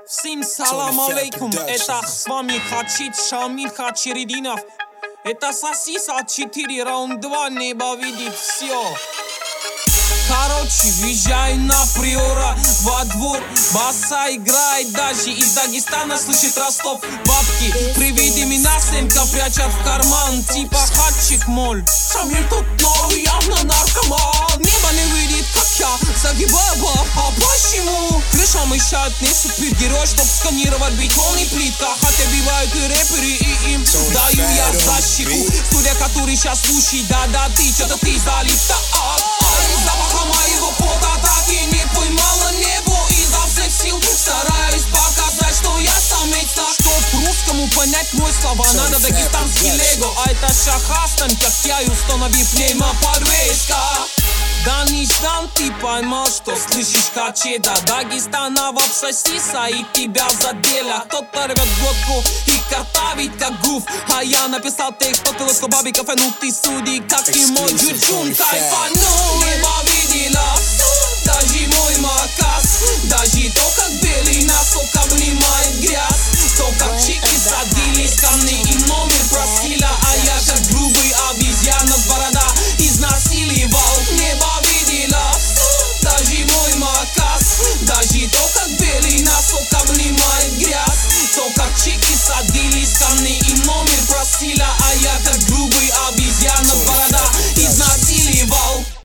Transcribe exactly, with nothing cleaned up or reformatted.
Всем салам алейкум, это с вами Хачит Шамиль Хачеридинов. Это сосис от четыре, раунд два, небо видит все. Короче, въезжаю на Приора во двор, баса играет, даже из Дагестана слышит Ростов. Бабки при виде меня семка прячат в карман, типа хатчик моль. Шамиль тут новый, явно наркоман. Небо не видит, как я загибаю баб, а почему? Крыша мешает, не супергерой, чтоб сканировать бетон и плитка. Хотя бивают и рэперы, и им даю я защику. Студия, который сейчас слушай, да-да, ты, что-то ты залип-то, а, а, запаха моего пота так и не поймала небо. Изо всех сил стараюсь показать, что я самец. Чтоб русскому понять мой слова, надо дагестанский лего. А это шахастан, как я и установи пневмоподвеска. Да не ждам, ты поймал, что слышишь качеда. Дагестана в абсосиса и тебя заделя. Кто-то рвет глотку и картавит как гуф, а я написал текст под пилотку баби кафе. Ну ты суди, как и мой джуджун. Кайфанул, небо видела даже мой макас, даже то, как белый носок обнимает грязь, то, как чики садились ко мне